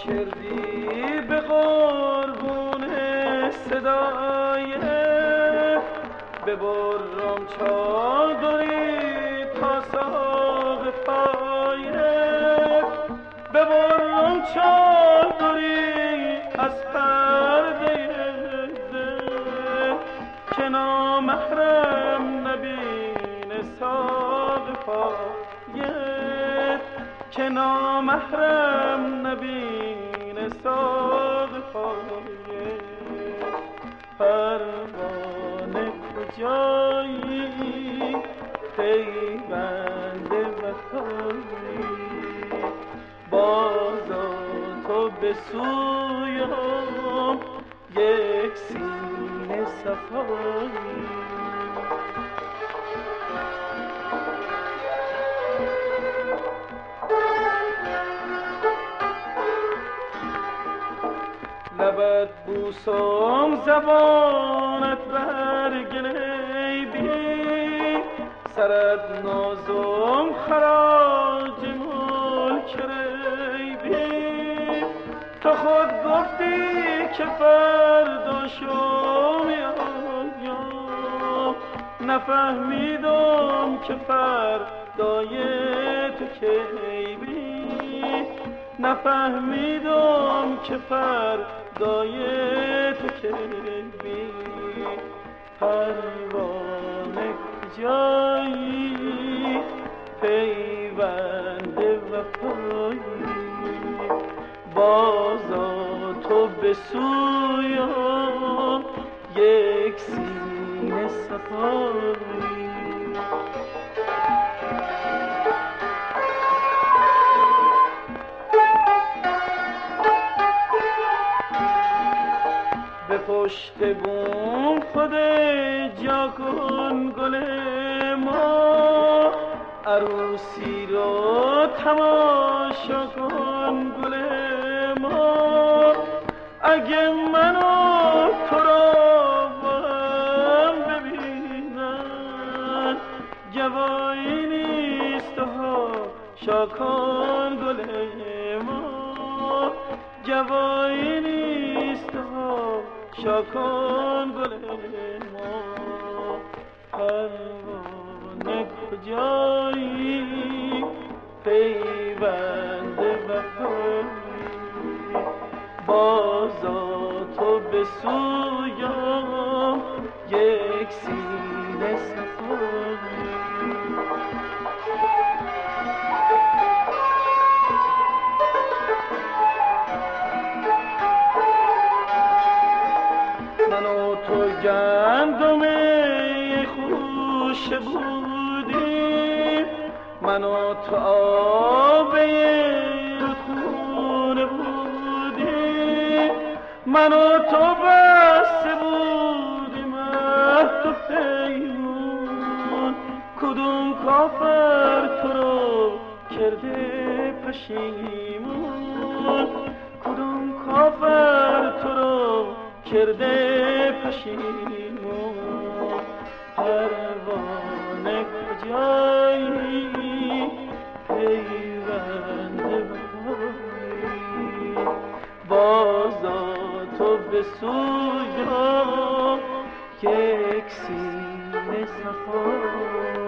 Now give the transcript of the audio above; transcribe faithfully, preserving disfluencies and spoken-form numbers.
کردی به قربون صدای ببرم چادری تا ساق پایه ببرم چادری از پرده دل که نامحرم نبین ساق پایه که نامحرم نبین ساق پایه پروانه کجایی پیوند وفایی بازا تو به سویم یک سینه صفایی لبت بوسم زبانت برگلیبی سرت نازم خراج ملک ریبی تو خود گفتی که فردا شو میایم نفهمیدم که فردای تو کی بی نفهمیدم که فردای تو کی بی پروانه کجایی پیوند وفایی بازا تو به سویم یک سینه صفایی به پشت بوم خود جا کن گل ما عروسی رو تماشا کن گل ما اگه منو تو را هم ببینن جوایی نیست ها شاکن گل ما جوایی نیست ها شاکن گل ما پروانه کجایی پیوند وفایی بازا تو به سویم یک سینه صفایی من و تو گندم خوش بودیم من و تو آبه رودخونه بودیم من و تو بسته بودیم عهد و پیمون کدوم کافر تو رو کرده پشیمون کدوم کافر تو رو کرده پشیمون پروانه کجایی پیوند وفایی بازا تو به سویم یک سینه صفایی